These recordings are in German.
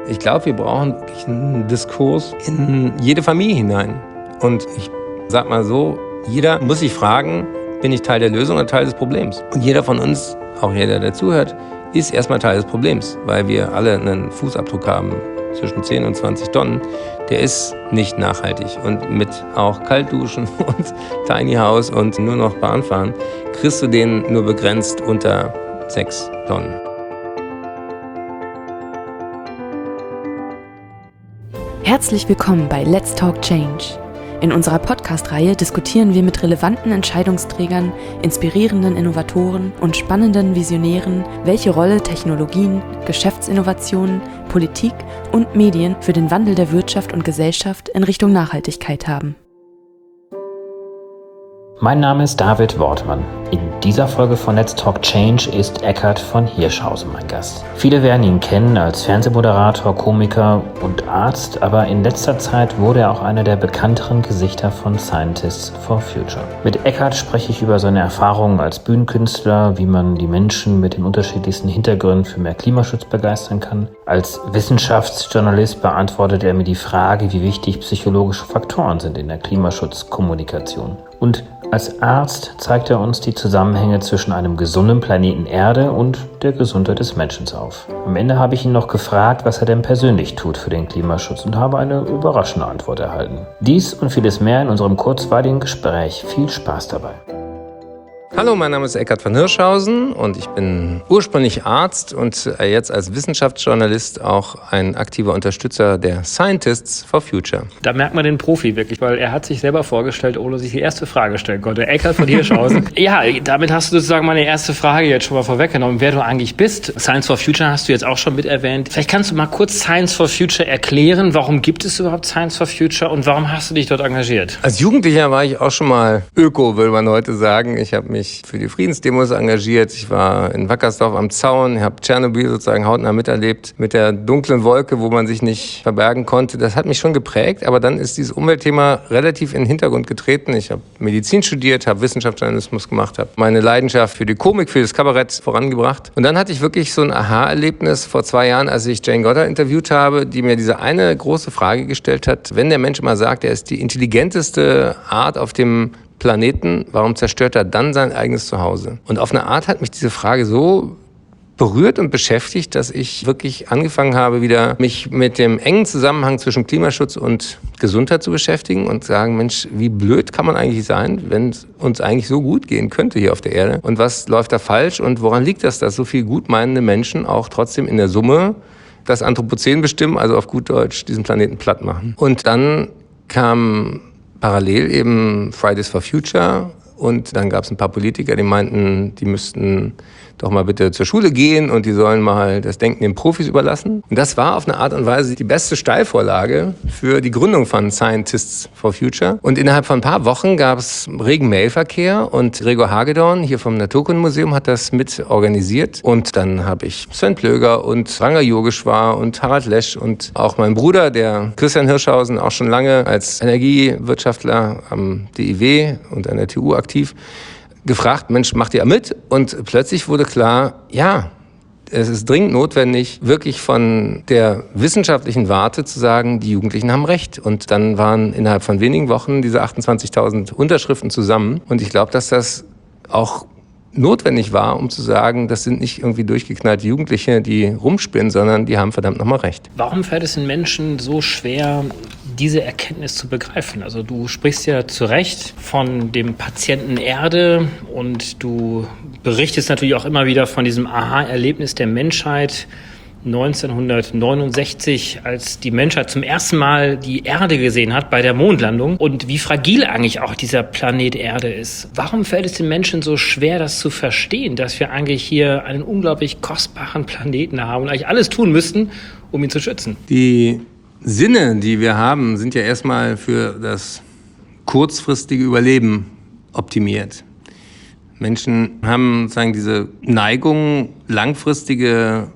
Ich glaube, wir brauchen wirklich einen Diskurs in jede Familie hinein. Und ich sag mal so, jeder muss sich fragen, bin ich Teil der Lösung oder Teil des Problems? Und jeder von uns, auch jeder, der zuhört, ist erstmal Teil des Problems, weil wir alle einen Fußabdruck haben zwischen 10 und 20 Tonnen. Der ist nicht nachhaltig. Und mit auch Kaltduschen und Tiny House und nur noch Bahnfahren kriegst du den nur begrenzt unter 6 Tonnen. Herzlich willkommen bei Let's Talk Change. In unserer Podcast-Reihe diskutieren wir mit relevanten Entscheidungsträgern, inspirierenden Innovatoren und spannenden Visionären, welche Rolle Technologien, Geschäftsinnovationen, Politik und Medien für den Wandel der Wirtschaft und Gesellschaft in Richtung Nachhaltigkeit haben. Mein Name ist David Wortmann. In dieser Folge von Let's Talk Change ist Eckhard von Hirschhausen mein Gast. Viele werden ihn kennen als Fernsehmoderator, Komiker und Arzt, aber in letzter Zeit wurde er auch einer der bekannteren Gesichter von Scientists for Future. Mit Eckhard spreche ich über seine Erfahrungen als Bühnenkünstler, wie man die Menschen mit den unterschiedlichsten Hintergründen für mehr Klimaschutz begeistern kann. Als Wissenschaftsjournalist beantwortet er mir die Frage, wie wichtig psychologische Faktoren sind in der Klimaschutzkommunikation. Und als Arzt zeigt er uns die Zusammenhänge zwischen einem gesunden Planeten Erde und der Gesundheit des Menschen auf. Am Ende habe ich ihn noch gefragt, was er denn persönlich tut für den Klimaschutz und habe eine überraschende Antwort erhalten. Dies und vieles mehr in unserem kurzweiligen Gespräch. Viel Spaß dabei. Hallo, mein Name ist Eckhard von Hirschhausen und ich bin ursprünglich Arzt und jetzt als Wissenschaftsjournalist auch ein aktiver Unterstützer der Scientists for Future. Da merkt man den Profi wirklich, weil er hat sich selber vorgestellt, ohne sich die erste Frage stellen konnte. Eckhard von Hirschhausen. Ja, damit hast du sozusagen meine erste Frage jetzt schon mal vorweggenommen, wer du eigentlich bist. Science for Future hast du jetzt auch schon mit erwähnt. Vielleicht kannst du mal kurz Science for Future erklären. Warum gibt es überhaupt Science for Future und warum hast du dich dort engagiert? Als Jugendlicher war ich auch schon mal Öko, will man heute sagen. Ich habe mich für die Friedensdemos engagiert. Ich war in Wackersdorf am Zaun, habe Tschernobyl sozusagen hautnah miterlebt, mit der dunklen Wolke, wo man sich nicht verbergen konnte. Das hat mich schon geprägt, aber dann ist dieses Umweltthema relativ in den Hintergrund getreten. Ich habe Medizin studiert, habe Wissenschaftsjournalismus gemacht, habe meine Leidenschaft für die Komik, für das Kabarett vorangebracht. Und dann hatte ich wirklich so ein Aha-Erlebnis vor 2 Jahren, als ich Jane Goddard interviewt habe, die mir diese eine große Frage gestellt hat. Wenn der Mensch immer sagt, er ist die intelligenteste Art auf dem Planeten, warum zerstört er dann sein eigenes Zuhause? Und auf eine Art hat mich diese Frage so berührt und beschäftigt, dass ich wirklich angefangen habe, wieder mich mit dem engen Zusammenhang zwischen Klimaschutz und Gesundheit zu beschäftigen und sagen, Mensch, wie blöd kann man eigentlich sein, wenn es uns eigentlich so gut gehen könnte hier auf der Erde? Und was läuft da falsch und woran liegt das, dass so viel gutmeinende Menschen auch trotzdem in der Summe das Anthropozän bestimmen, also auf gut Deutsch diesen Planeten platt machen? Und dann kam parallel eben Fridays for Future und dann gab es ein paar Politiker, die meinten, die müssten doch mal bitte zur Schule gehen und die sollen mal das Denken den Profis überlassen. Und das war auf eine Art und Weise die beste Steilvorlage für die Gründung von Scientists for Future. Und innerhalb von ein paar Wochen gab es regen Mailverkehr und Gregor Hagedorn hier vom Naturkundemuseum hat das mit organisiert. Und dann habe ich Sven Plöger und Ranga Yogeshwar und Harald Lesch und auch mein Bruder, der Christian Hirschhausen, auch schon lange als Energiewirtschaftler am DIW und an der TU aktiv, gefragt, Mensch, macht ihr mit? Und plötzlich wurde klar, ja, es ist dringend notwendig, wirklich von der wissenschaftlichen Warte zu sagen, die Jugendlichen haben recht. Und dann waren innerhalb von wenigen Wochen diese 28.000 Unterschriften zusammen. Und ich glaube, dass das auch notwendig war, um zu sagen, das sind nicht irgendwie durchgeknallte Jugendliche, die rumspinnen, sondern die haben verdammt nochmal recht. Warum fällt es den Menschen so schwer, diese Erkenntnis zu begreifen? Also du sprichst ja zu Recht von dem Patienten Erde und du berichtest natürlich auch immer wieder von diesem Aha-Erlebnis der Menschheit 1969, als die Menschheit zum ersten Mal die Erde gesehen hat bei der Mondlandung und wie fragil eigentlich auch dieser Planet Erde ist. Warum fällt es den Menschen so schwer, das zu verstehen, dass wir eigentlich hier einen unglaublich kostbaren Planeten haben und eigentlich alles tun müssten, um ihn zu schützen? Die Sinne, die wir haben, sind ja erstmal für das kurzfristige Überleben optimiert. Menschen haben sozusagen diese Neigung, langfristige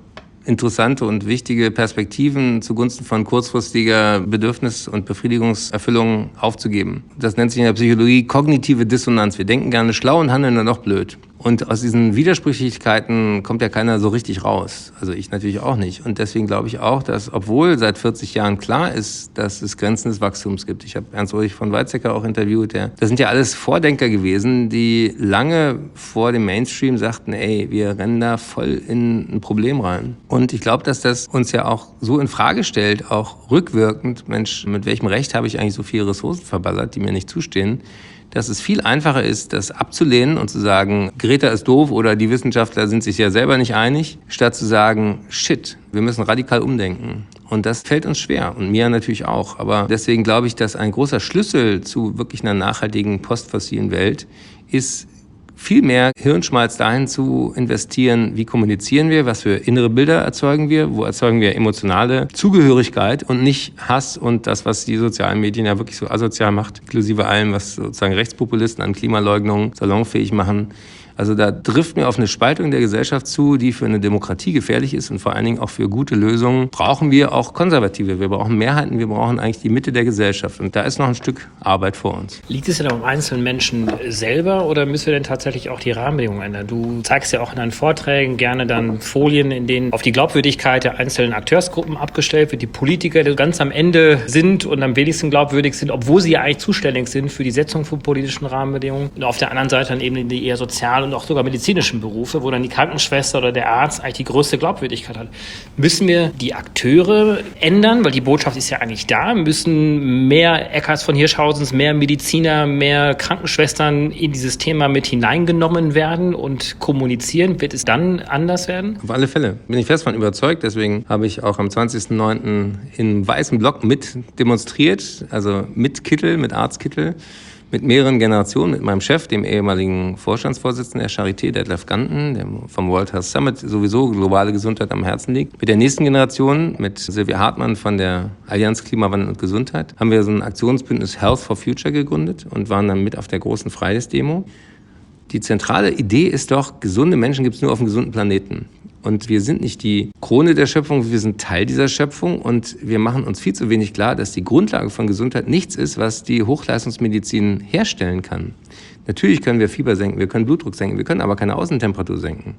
interessante und wichtige Perspektiven zugunsten von kurzfristiger Bedürfnis- und Befriedigungserfüllung aufzugeben. Das nennt sich in der Psychologie kognitive Dissonanz. Wir denken gerne schlau und handeln dann doch blöd. Und aus diesen Widersprüchlichkeiten kommt ja keiner so richtig raus. Also ich natürlich auch nicht. Und deswegen glaube ich auch, dass, obwohl seit 40 Jahren klar ist, dass es Grenzen des Wachstums gibt. Ich habe Ernst-Ulrich von Weizsäcker auch interviewt. Das sind ja alles Vordenker gewesen, die lange vor dem Mainstream sagten, ey, wir rennen da voll in ein Problem rein. Und ich glaube, dass das uns ja auch so in Frage stellt, auch rückwirkend, Mensch, mit welchem Recht habe ich eigentlich so viele Ressourcen verballert, die mir nicht zustehen, dass es viel einfacher ist, das abzulehnen und zu sagen, Greta ist doof oder die Wissenschaftler sind sich ja selber nicht einig, statt zu sagen, shit, wir müssen radikal umdenken. Und das fällt uns schwer und mir natürlich auch. Aber deswegen glaube ich, dass ein großer Schlüssel zu wirklich einer nachhaltigen postfossilen Welt ist, viel mehr Hirnschmalz dahin zu investieren, wie kommunizieren wir, was für innere Bilder erzeugen wir, wo erzeugen wir emotionale Zugehörigkeit und nicht Hass und das, was die sozialen Medien ja wirklich so asozial macht, inklusive allem, was sozusagen Rechtspopulisten an Klimaleugnung salonfähig machen. Also da trifft mir auf eine Spaltung der Gesellschaft zu, die für eine Demokratie gefährlich ist und vor allen Dingen auch für gute Lösungen brauchen wir auch Konservative. Wir brauchen Mehrheiten, wir brauchen eigentlich die Mitte der Gesellschaft. Und da ist noch ein Stück Arbeit vor uns. Liegt es denn am einzelnen Menschen selber oder müssen wir denn tatsächlich auch die Rahmenbedingungen ändern? Du zeigst ja auch in deinen Vorträgen gerne dann Folien, in denen auf die Glaubwürdigkeit der einzelnen Akteursgruppen abgestellt wird, die Politiker, die ganz am Ende sind und am wenigsten glaubwürdig sind, obwohl sie ja eigentlich zuständig sind für die Setzung von politischen Rahmenbedingungen. Und auf der anderen Seite dann eben die eher sozialen und auch sogar medizinischen Berufe, wo dann die Krankenschwester oder der Arzt eigentlich die größte Glaubwürdigkeit hat. Müssen wir die Akteure ändern, weil die Botschaft ist ja eigentlich da, müssen mehr Eckarts von Hirschhausens, mehr Mediziner, mehr Krankenschwestern in dieses Thema mit hineingenommen werden und kommunizieren? Wird es dann anders werden? Auf alle Fälle. Bin ich fest von überzeugt. Deswegen habe ich auch am 20.09. im Weißen Block mit demonstriert, also mit Kittel, mit Arztkittel, mit mehreren Generationen, mit meinem Chef, dem ehemaligen Vorstandsvorsitzenden der Charité, Detlef Ganten, der vom World Health Summit sowieso globale Gesundheit am Herzen liegt. Mit der nächsten Generation, mit Silvia Hartmann von der Allianz Klimawandel und Gesundheit, haben wir so ein Aktionsbündnis Health for Future gegründet und waren dann mit auf der großen Fridays-Demo. Die zentrale Idee ist doch, gesunde Menschen gibt es nur auf einem gesunden Planeten. Und wir sind nicht die Krone der Schöpfung, wir sind Teil dieser Schöpfung und wir machen uns viel zu wenig klar, dass die Grundlage von Gesundheit nichts ist, was die Hochleistungsmedizin herstellen kann. Natürlich können wir Fieber senken, wir können Blutdruck senken, wir können aber keine Außentemperatur senken.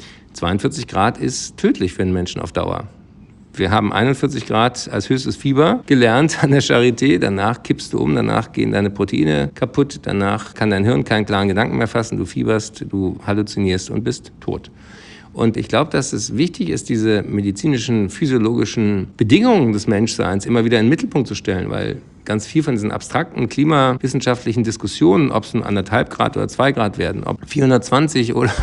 42 Grad ist tödlich für einen Menschen auf Dauer. Wir haben 41 Grad als höchstes Fieber gelernt an der Charité. Danach kippst du um, danach gehen deine Proteine kaputt, danach kann dein Hirn keinen klaren Gedanken mehr fassen, du fieberst, du halluzinierst und bist tot. Und ich glaube, dass es wichtig ist, diese medizinischen, physiologischen Bedingungen des Menschseins immer wieder in den Mittelpunkt zu stellen, weil ganz viel von diesen abstrakten klimawissenschaftlichen Diskussionen, ob es nun 1,5 Grad oder 2 Grad werden, ob 420 oder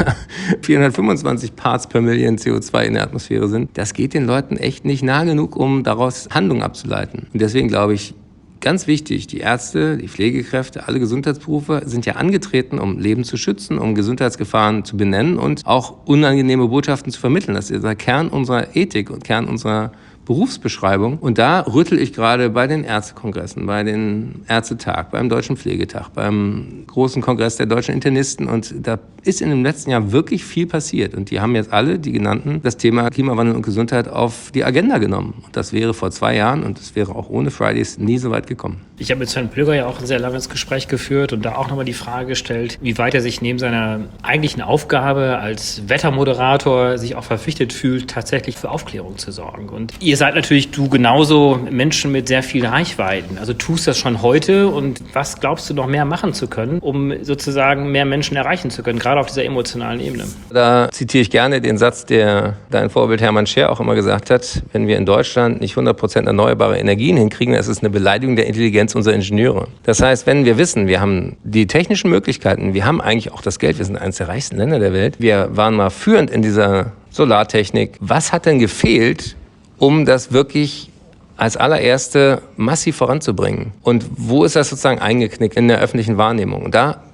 425 Parts per Million CO2 in der Atmosphäre sind, das geht den Leuten echt nicht nah genug, um daraus Handlungen abzuleiten. Und deswegen glaube ich, ganz wichtig, die Ärzte, die Pflegekräfte, alle Gesundheitsberufe sind ja angetreten, um Leben zu schützen, um Gesundheitsgefahren zu benennen und auch unangenehme Botschaften zu vermitteln. Das ist der Kern unserer Ethik und Kern unserer Berufsbeschreibung. Und da rüttel ich gerade bei den Ärztekongressen, bei den Ärztetag, beim Deutschen Pflegetag, beim großen Kongress der deutschen Internisten. Und da ist in dem letzten Jahr wirklich viel passiert. Und die haben jetzt alle, die genannten, das Thema Klimawandel und Gesundheit auf die Agenda genommen. Und das wäre vor 2 Jahren und das wäre auch ohne Fridays nie so weit gekommen. Ich habe mit Sven Plöger ja auch ein sehr langes Gespräch geführt und da auch nochmal die Frage gestellt, wie weit er sich neben seiner eigentlichen Aufgabe als Wettermoderator sich auch verpflichtet fühlt, tatsächlich für Aufklärung zu sorgen. Und ihr seid natürlich, du genauso, Menschen mit sehr vielen Reichweiten. Also tust das schon heute und was glaubst du noch mehr machen zu können, um sozusagen mehr Menschen erreichen zu können, gerade auf dieser emotionalen Ebene? Da zitiere ich gerne den Satz, der dein Vorbild Hermann Scher auch immer gesagt hat, wenn wir in Deutschland nicht 100% erneuerbare Energien hinkriegen, dann ist es eine Beleidigung der Intelligenz unserer Ingenieure. Das heißt, wenn wir wissen, wir haben die technischen Möglichkeiten, wir haben eigentlich auch das Geld, wir sind eines der reichsten Länder der Welt, wir waren mal führend in dieser Solartechnik. Was hat denn gefehlt, um das wirklich als allererste massiv voranzubringen? Und wo ist das sozusagen eingeknickt in der öffentlichen Wahrnehmung? Und da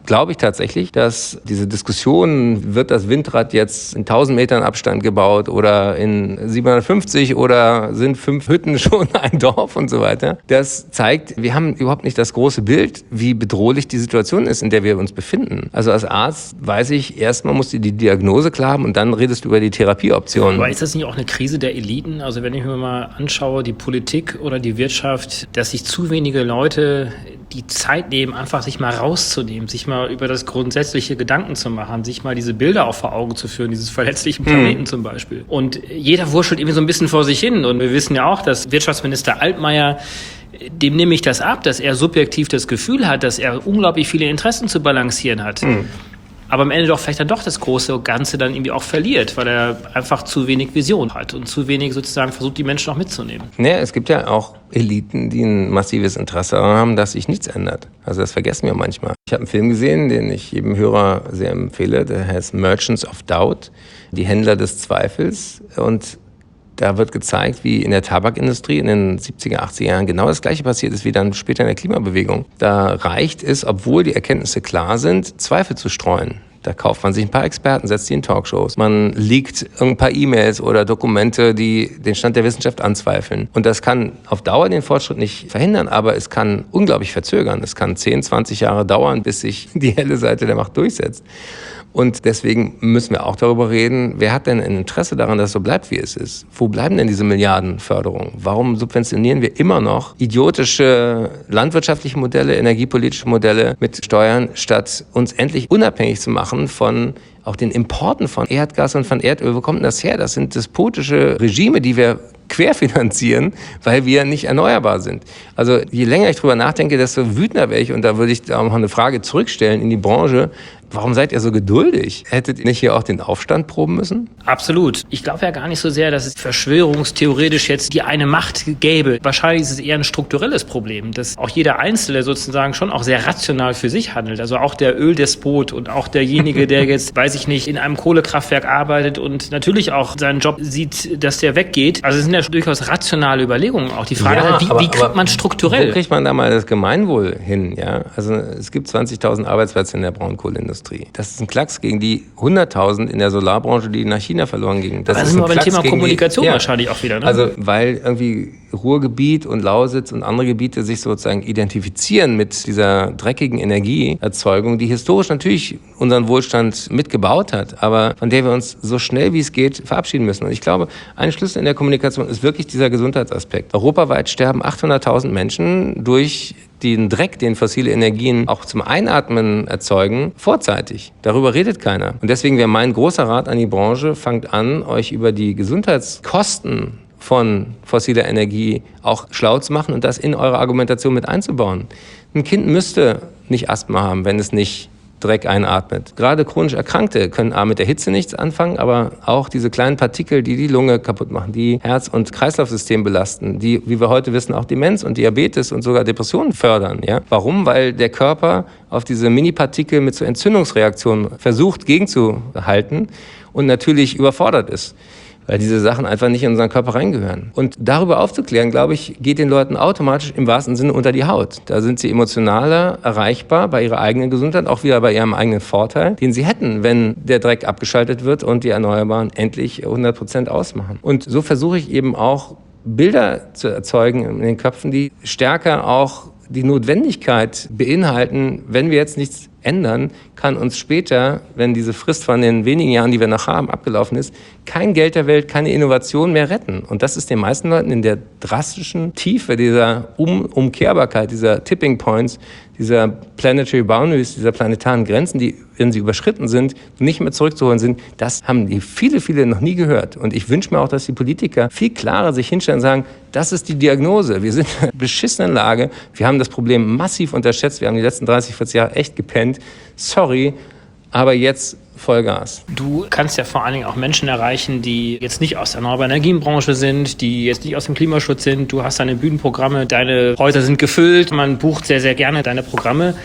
glaube ich tatsächlich, dass diese Diskussion, wird das Windrad jetzt in 1000 Metern Abstand gebaut oder in 750 oder sind 5 Hütten schon ein Dorf und so weiter, das zeigt, wir haben überhaupt nicht das große Bild, wie bedrohlich die Situation ist, in der wir uns befinden. Also als Arzt weiß ich, erstmal musst du die Diagnose klar haben und dann redest du über die Therapieoptionen. Aber ist das nicht auch eine Krise der Eliten? Also wenn ich mir mal anschaue, die Politik oder die Wirtschaft, dass sich zu wenige Leute die Zeit nehmen, einfach sich mal rauszunehmen, sich mal über das grundsätzliche Gedanken zu machen, sich mal diese Bilder auch vor Augen zu führen, dieses verletzlichen Planeten zum Beispiel. Und jeder wurschtelt irgendwie so ein bisschen vor sich hin. Und wir wissen ja auch, dass Wirtschaftsminister Altmaier, dem nehme ich das ab, dass er subjektiv das Gefühl hat, dass er unglaublich viele Interessen zu balancieren hat. Aber am Ende doch vielleicht dann doch das große Ganze dann irgendwie auch verliert, weil er einfach zu wenig Vision hat und zu wenig sozusagen versucht, die Menschen auch mitzunehmen. Naja, es gibt ja auch Eliten, die ein massives Interesse daran haben, dass sich nichts ändert. Also das vergessen wir manchmal. Ich habe einen Film gesehen, den ich jedem Hörer sehr empfehle, der heißt Merchants of Doubt, die Händler des Zweifels. Und da wird gezeigt, wie in der Tabakindustrie in den 70er, 80er Jahren genau das Gleiche passiert ist wie dann später in der Klimabewegung. Da reicht es, obwohl die Erkenntnisse klar sind, Zweifel zu streuen. Da kauft man sich ein paar Experten, setzt die in Talkshows. Man leakt ein paar E-Mails oder Dokumente, die den Stand der Wissenschaft anzweifeln. Und das kann auf Dauer den Fortschritt nicht verhindern, aber es kann unglaublich verzögern. Es kann 10, 20 Jahre dauern, bis sich die helle Seite der Macht durchsetzt. Und deswegen müssen wir auch darüber reden, wer hat denn ein Interesse daran, dass es so bleibt, wie es ist? Wo bleiben denn diese Milliardenförderungen? Warum subventionieren wir immer noch idiotische landwirtschaftliche Modelle, energiepolitische Modelle mit Steuern, statt uns endlich unabhängig zu machen von auch den Importen von Erdgas und von Erdöl? Wo kommt denn das her? Das sind despotische Regime, die wir querfinanzieren, weil wir nicht erneuerbar sind. Also je länger ich drüber nachdenke, desto wütender wäre ich. Und da würde ich auch noch eine Frage zurückstellen in die Branche. Warum seid ihr so geduldig? Hättet ihr nicht hier auch den Aufstand proben müssen? Absolut. Ich glaube ja gar nicht so sehr, dass es verschwörungstheoretisch jetzt die eine Macht gäbe. Wahrscheinlich ist es eher ein strukturelles Problem, dass auch jeder Einzelne sozusagen schon auch sehr rational für sich handelt. Also auch der Öldespot und auch derjenige, der jetzt, weiß ich nicht, in einem Kohlekraftwerk arbeitet und natürlich auch seinen Job sieht, dass der weggeht. Also es sind ja durchaus rationale Überlegungen auch. Die Frage ist halt, wie kriegt man strukturell? Wo kriegt man da mal das Gemeinwohl hin? Ja? Also es gibt 20.000 Arbeitsplätze in der Braunkohleindustrie. Das ist ein Klacks gegen die 100.000 in der Solarbranche, die nach China verloren gingen. Das ist aber ein Thema Kommunikation wahrscheinlich auch wieder. Ne? Also weil irgendwie Ruhrgebiet und Lausitz und andere Gebiete sich sozusagen identifizieren mit dieser dreckigen Energieerzeugung, die historisch natürlich unseren Wohlstand mitgebaut hat, aber von der wir uns so schnell wie es geht verabschieden müssen. Und ich glaube, ein Schlüssel in der Kommunikation ist wirklich dieser Gesundheitsaspekt. Europaweit sterben 800.000 Menschen durch den Dreck, den fossile Energien auch zum Einatmen erzeugen, vorzeitig. Darüber redet keiner. Und deswegen wäre mein großer Rat an die Branche, fangt an, euch über die Gesundheitskosten von fossiler Energie auch schlau zu machen und das in eure Argumentation mit einzubauen. Ein Kind müsste nicht Asthma haben, wenn es nicht Dreck einatmet. Gerade chronisch Erkrankte können mit der Hitze nichts anfangen, aber auch diese kleinen Partikel, die die Lunge kaputt machen, die Herz- und Kreislaufsystem belasten, die, wie wir heute wissen, auch Demenz und Diabetes und sogar Depressionen fördern. Ja? Warum? Weil der Körper auf diese Mini-Partikel mit so Entzündungsreaktionen versucht gegenzuhalten und natürlich überfordert ist, weil diese Sachen einfach nicht in unseren Körper reingehören. Und darüber aufzuklären, glaube ich, geht den Leuten automatisch im wahrsten Sinne unter die Haut. Da sind sie emotionaler erreichbar bei ihrer eigenen Gesundheit, auch wieder bei ihrem eigenen Vorteil, den sie hätten, wenn der Dreck abgeschaltet wird und die Erneuerbaren endlich 100% ausmachen. Und so versuche ich eben auch Bilder zu erzeugen in den Köpfen, die stärker auch die Notwendigkeit beinhalten, wenn wir jetzt nichts ändern, kann uns später, wenn diese Frist von den wenigen Jahren, die wir noch haben, abgelaufen ist, kein Geld der Welt, keine Innovation mehr retten. Und das ist den meisten Leuten in der drastischen Tiefe dieser Umkehrbarkeit, dieser Tipping Points, dieser Planetary Boundaries, dieser planetaren Grenzen, die, wenn sie überschritten sind, nicht mehr zurückzuholen sind, das haben die viele noch nie gehört. Und ich wünsche mir auch, dass die Politiker viel klarer sich hinstellen und sagen, das ist die Diagnose. Wir sind in einer beschissenen Lage. Wir haben das Problem massiv unterschätzt. Wir haben die letzten 30, 40 Jahre echt gepennt. Sorry, aber jetzt Vollgas. Du kannst ja vor allen Dingen auch Menschen erreichen, die jetzt nicht aus der erneuerbaren Energienbranche sind, die jetzt nicht aus dem Klimaschutz sind. Du hast deine Bühnenprogramme, deine Häuser sind gefüllt. Man bucht sehr, sehr gerne deine Programme.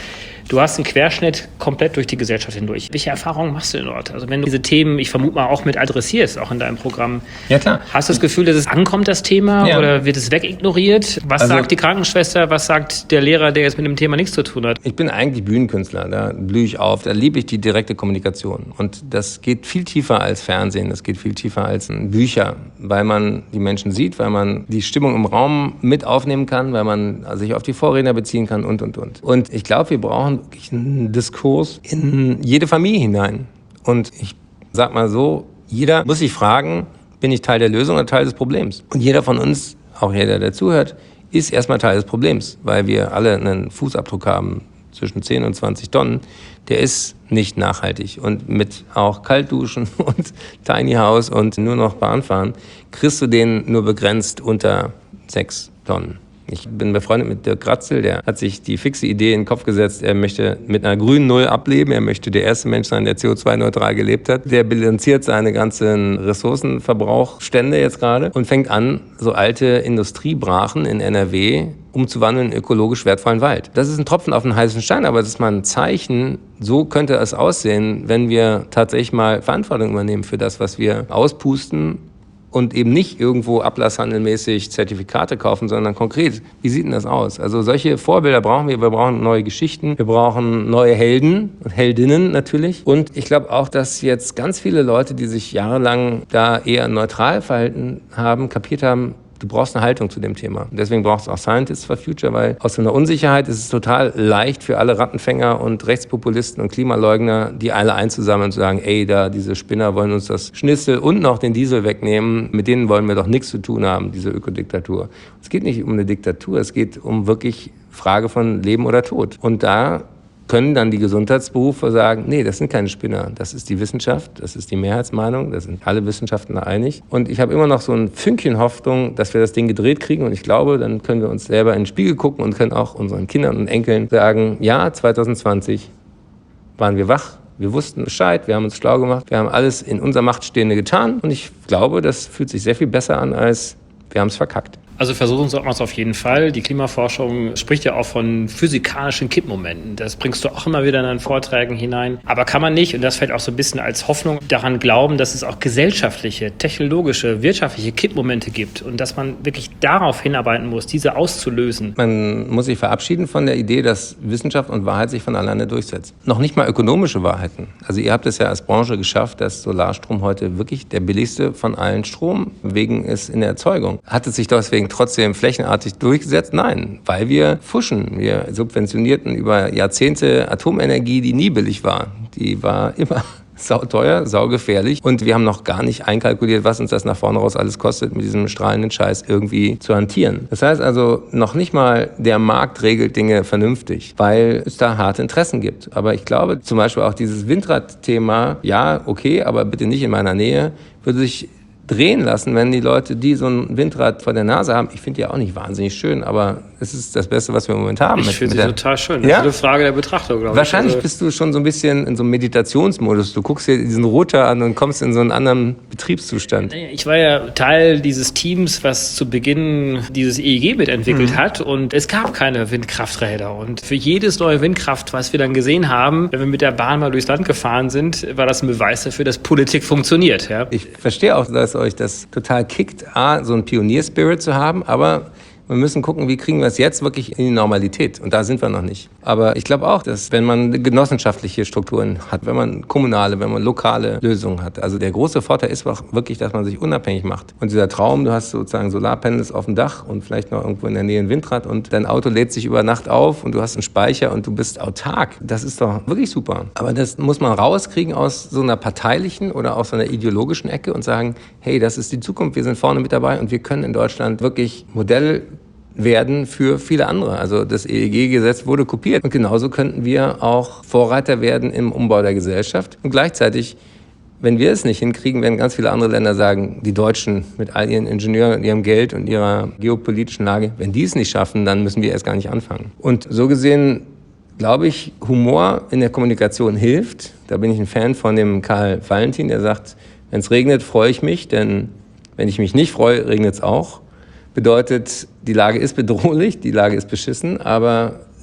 Du hast einen Querschnitt komplett durch die Gesellschaft hindurch. Welche Erfahrungen machst du denn dort? Also wenn du diese Themen, ich vermute mal, auch mit adressierst, auch in deinem Programm. Ja, klar. Hast du das Gefühl, dass es ankommt, das Thema, oder wird es wegignoriert? Was sagt die Krankenschwester, was sagt der Lehrer, der jetzt mit dem Thema nichts zu tun hat? Ich bin eigentlich Bühnenkünstler, da blühe ich auf, da liebe ich die direkte Kommunikation. Und das geht viel tiefer als Fernsehen, das geht viel tiefer als Bücher, weil man die Menschen sieht, weil man die Stimmung im Raum mit aufnehmen kann, weil man sich auf die Vorredner beziehen kann und. Und ich glaube, wir brauchen wirklich einen Diskurs in jede Familie hinein. Und ich sag mal so, jeder muss sich fragen, bin ich Teil der Lösung oder Teil des Problems? Und jeder von uns, auch jeder, der zuhört, ist erstmal Teil des Problems, weil wir alle einen Fußabdruck haben zwischen 10 und 20 Tonnen. Der ist nicht nachhaltig. Und mit auch Kaltduschen und Tiny House und nur noch Bahnfahren kriegst du den nur begrenzt unter 6 Tonnen. Ich bin befreundet mit Dirk Kratzel, der hat sich die fixe Idee in den Kopf gesetzt, er möchte mit einer grünen Null ableben, er möchte der erste Mensch sein, der CO2-neutral gelebt hat. Der bilanziert seine ganzen Ressourcenverbrauchstände jetzt gerade und fängt an, so alte Industriebrachen in NRW umzuwandeln in ökologisch wertvollen Wald. Das ist ein Tropfen auf den heißen Stein, aber das ist mal ein Zeichen, so könnte es aussehen, wenn wir tatsächlich mal Verantwortung übernehmen für das, was wir auspusten, und eben nicht irgendwo ablasshandelmäßig Zertifikate kaufen, sondern konkret, wie sieht denn das aus? Also solche Vorbilder brauchen wir. Wir brauchen neue Geschichten, wir brauchen neue Helden und Heldinnen natürlich. Und ich glaube auch, dass jetzt ganz viele Leute, die sich jahrelang da eher neutral verhalten haben, kapiert haben, du brauchst eine Haltung zu dem Thema. Deswegen brauchst du auch Scientists for Future, weil aus so einer Unsicherheit ist es total leicht für alle Rattenfänger und Rechtspopulisten und Klimaleugner, die alle einzusammeln und zu sagen, ey, da diese Spinner wollen uns das Schnitzel und noch den Diesel wegnehmen, mit denen wollen wir doch nichts zu tun haben, diese Ökodiktatur. Es geht nicht um eine Diktatur, es geht um wirklich Frage von Leben oder Tod. Und da können dann die Gesundheitsberufe sagen, nee, das sind keine Spinner, das ist die Wissenschaft, das ist die Mehrheitsmeinung, da sind alle Wissenschaftler einig. Und ich habe immer noch so ein Fünkchen Hoffnung, dass wir das Ding gedreht kriegen und ich glaube, dann können wir uns selber in den Spiegel gucken und können auch unseren Kindern und Enkeln sagen, ja, 2020 waren wir wach, wir wussten Bescheid, wir haben uns schlau gemacht, wir haben alles in unserer Macht Stehende getan und ich glaube, das fühlt sich sehr viel besser an, als wir haben es verkackt. Also versuchen sollten wir es auf jeden Fall. Die Klimaforschung spricht ja auch von physikalischen Kippmomenten. Das bringst du auch immer wieder in deinen Vorträgen hinein. Aber kann man nicht, und das fällt auch so ein bisschen als Hoffnung, daran glauben, dass es auch gesellschaftliche, technologische, wirtschaftliche Kippmomente gibt und dass man wirklich darauf hinarbeiten muss, diese auszulösen. Man muss sich verabschieden von der Idee, dass Wissenschaft und Wahrheit sich von alleine durchsetzt. Noch nicht mal ökonomische Wahrheiten. Also ihr habt es ja als Branche geschafft, dass Solarstrom heute wirklich der billigste von allen Stromwegen ist in der Erzeugung. Hat es sich deswegen trotzdem flächenartig durchgesetzt? Nein, weil wir fuschen. Wir subventionierten über Jahrzehnte Atomenergie, die nie billig war. Die war immer sauteuer, saugefährlich. Und wir haben noch gar nicht einkalkuliert, was uns das nach vorne raus alles kostet, mit diesem strahlenden Scheiß irgendwie zu hantieren. Das heißt also, noch nicht mal der Markt regelt Dinge vernünftig, weil es da harte Interessen gibt. Aber ich glaube, zum Beispiel auch dieses Windradthema, ja, okay, aber bitte nicht in meiner Nähe, würde sich drehen lassen, wenn die Leute, die so ein Windrad vor der Nase haben. Ich finde die auch nicht wahnsinnig schön, aber es ist das Beste, was wir im Moment haben. Ich finde sie total schön. Das ja? ist eine Frage der Betrachtung, glaube ich. Wahrscheinlich bist du schon so ein bisschen in so einem Meditationsmodus. Du guckst dir diesen Rotor an und kommst in so einen anderen Betriebszustand. Ich war ja Teil dieses Teams, was zu Beginn dieses EEG mitentwickelt hat und es gab keine Windkrafträder. Und für jedes neue Windkraft, was wir dann gesehen haben, wenn wir mit der Bahn mal durchs Land gefahren sind, war das ein Beweis dafür, dass Politik funktioniert. Ja? Ich verstehe auch, dass euch das total kickt, so einen Pionierspirit zu haben, aber wir müssen gucken, wie kriegen wir es jetzt wirklich in die Normalität. Und da sind wir noch nicht. Aber ich glaube auch, dass wenn man genossenschaftliche Strukturen hat, wenn man kommunale, wenn man lokale Lösungen hat. Also der große Vorteil ist auch wirklich, dass man sich unabhängig macht. Und dieser Traum, du hast sozusagen Solarpanels auf dem Dach und vielleicht noch irgendwo in der Nähe ein Windrad und dein Auto lädt sich über Nacht auf und du hast einen Speicher und du bist autark. Das ist doch wirklich super. Aber das muss man rauskriegen aus so einer parteilichen oder aus so einer ideologischen Ecke und sagen, hey, das ist die Zukunft, wir sind vorne mit dabei und wir können in Deutschland wirklich Modell werden für viele andere. Also das EEG-Gesetz wurde kopiert. Und genauso könnten wir auch Vorreiter werden im Umbau der Gesellschaft. Und gleichzeitig, wenn wir es nicht hinkriegen, werden ganz viele andere Länder sagen, die Deutschen mit all ihren Ingenieuren, ihrem Geld und ihrer geopolitischen Lage, wenn die es nicht schaffen, dann müssen wir erst gar nicht anfangen. Und so gesehen, glaube ich, Humor in der Kommunikation hilft. Da bin ich ein Fan von dem Karl Valentin, der sagt, wenn es regnet, freue ich mich, denn wenn ich mich nicht freue, regnet es auch. Bedeutet, die Lage ist bedrohlich, die Lage ist beschissen, aber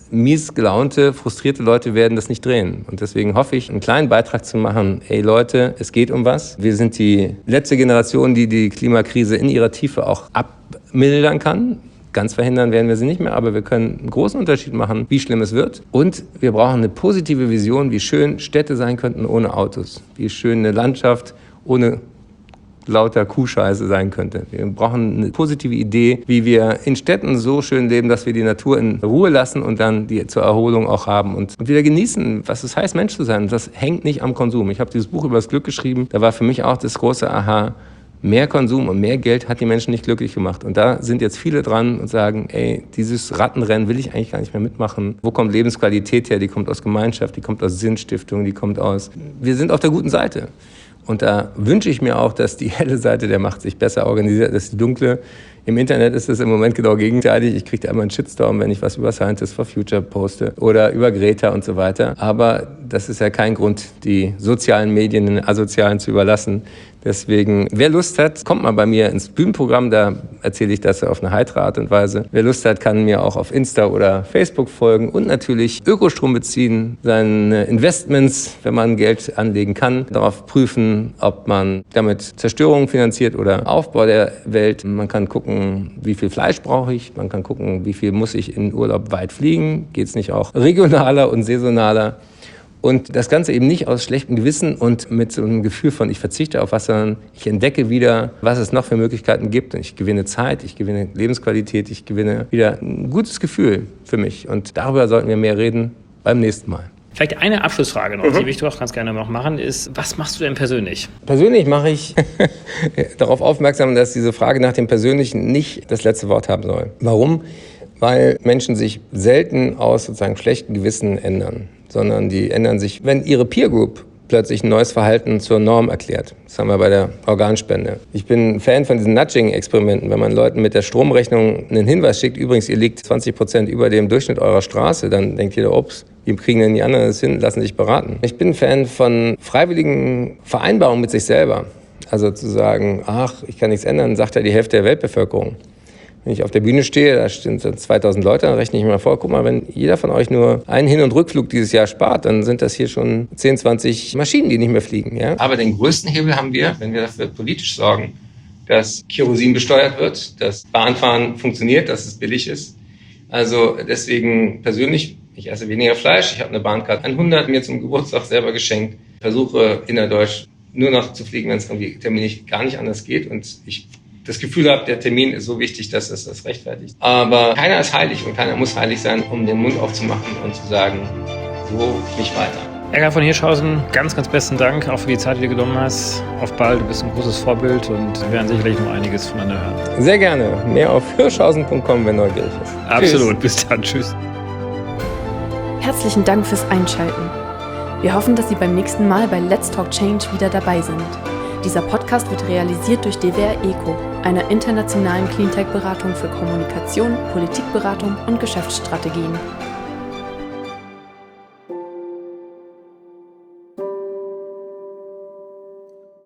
mies gelaunte, frustrierte Leute werden das nicht drehen. Und deswegen hoffe ich, einen kleinen Beitrag zu machen. Ey Leute, es geht um was. Wir sind die letzte Generation, die die Klimakrise in ihrer Tiefe auch abmildern kann. Ganz verhindern werden wir sie nicht mehr, aber wir können einen großen Unterschied machen, wie schlimm es wird. Und wir brauchen eine positive Vision, wie schön Städte sein könnten ohne Autos. Wie schön eine Landschaft ohne lauter Kuhscheiße sein könnte. Wir brauchen eine positive Idee, wie wir in Städten so schön leben, dass wir die Natur in Ruhe lassen und dann die zur Erholung auch haben und wieder genießen, was es heißt, Mensch zu sein. Und das hängt nicht am Konsum. Ich habe dieses Buch über das Glück geschrieben. Da war für mich auch das große Aha, mehr Konsum und mehr Geld hat die Menschen nicht glücklich gemacht. Und da sind jetzt viele dran und sagen, ey, dieses Rattenrennen will ich eigentlich gar nicht mehr mitmachen. Wo kommt Lebensqualität her? Die kommt aus Gemeinschaft, die kommt aus Sinnstiftung, die kommt aus... Wir sind auf der guten Seite. Und da wünsche ich mir auch, dass die helle Seite der Macht sich besser organisiert als die dunkle. Im Internet ist es im Moment genau gegenteilig. Ich kriege da immer einen Shitstorm, wenn ich was über Scientists for Future poste oder über Greta und so weiter. Aber das ist ja kein Grund, die sozialen Medien den Asozialen zu überlassen. Deswegen, wer Lust hat, kommt mal bei mir ins Bühnenprogramm, da erzähle ich das auf eine heitere Art und Weise. Wer Lust hat, kann mir auch auf Insta oder Facebook folgen und natürlich Ökostrom beziehen, seine Investments, wenn man Geld anlegen kann, darauf prüfen, ob man damit Zerstörung finanziert oder Aufbau der Welt. Man kann gucken, wie viel Fleisch brauche ich, man kann gucken, wie viel muss ich in Urlaub weit fliegen, geht es nicht auch regionaler und saisonaler. Und das Ganze eben nicht aus schlechtem Gewissen und mit so einem Gefühl von, ich verzichte auf was, sondern ich entdecke wieder, was es noch für Möglichkeiten gibt. Und ich gewinne Zeit, ich gewinne Lebensqualität, ich gewinne wieder ein gutes Gefühl für mich. Und darüber sollten wir mehr reden beim nächsten Mal. Vielleicht eine Abschlussfrage noch, die will ich auch ganz gerne noch machen, ist, was machst du denn persönlich? Persönlich mache ich darauf aufmerksam, dass diese Frage nach dem Persönlichen nicht das letzte Wort haben soll. Warum? Weil Menschen sich selten aus sozusagen schlechtem Gewissen ändern, sondern die ändern sich, wenn ihre Peer Group plötzlich ein neues Verhalten zur Norm erklärt. Das haben wir bei der Organspende. Ich bin ein Fan von diesen Nudging-Experimenten, wenn man Leuten mit der Stromrechnung einen Hinweis schickt, übrigens, ihr liegt 20% über dem Durchschnitt eurer Straße, dann denkt jeder, ups, wie kriegen denn die anderen das hin, lassen sich beraten. Ich bin ein Fan von freiwilligen Vereinbarungen mit sich selber. Also zu sagen, ach, ich kann nichts ändern, sagt ja die Hälfte der Weltbevölkerung. Wenn ich auf der Bühne stehe, da stehen 2000 Leute, dann rechne ich mir mal vor, guck mal, wenn jeder von euch nur einen Hin- und Rückflug dieses Jahr spart, dann sind das hier schon 10, 20 Maschinen, die nicht mehr fliegen. Ja? Aber den größten Hebel haben wir, wenn wir dafür politisch sorgen, dass Kerosin besteuert wird, dass Bahnfahren funktioniert, dass es billig ist. Also deswegen persönlich, ich esse weniger Fleisch, ich habe eine Bahncard 100 mir zum Geburtstag selber geschenkt, versuche innerdeutsch nur noch zu fliegen, wenn es irgendwie terminlich gar nicht anders geht und ich das Gefühl habe, der Termin ist so wichtig, dass es das rechtfertigt. Aber keiner ist heilig und keiner muss heilig sein, um den Mund aufzumachen und zu sagen, so nicht weiter. Eckart von Hirschhausen, ganz, ganz besten Dank auch für die Zeit, die du genommen hast. Auf bald, du bist ein großes Vorbild und wir werden sicherlich noch einiges voneinander hören. Sehr gerne. Mehr auf hirschhausen.com, wenn neugierig ist. Absolut. Tschüss. Bis dann. Tschüss. Herzlichen Dank fürs Einschalten. Wir hoffen, dass Sie beim nächsten Mal bei Let's Talk Change wieder dabei sind. Dieser Podcast wird realisiert durch DWR ECO, einer internationalen Cleantech-Beratung für Kommunikation, Politikberatung und Geschäftsstrategien.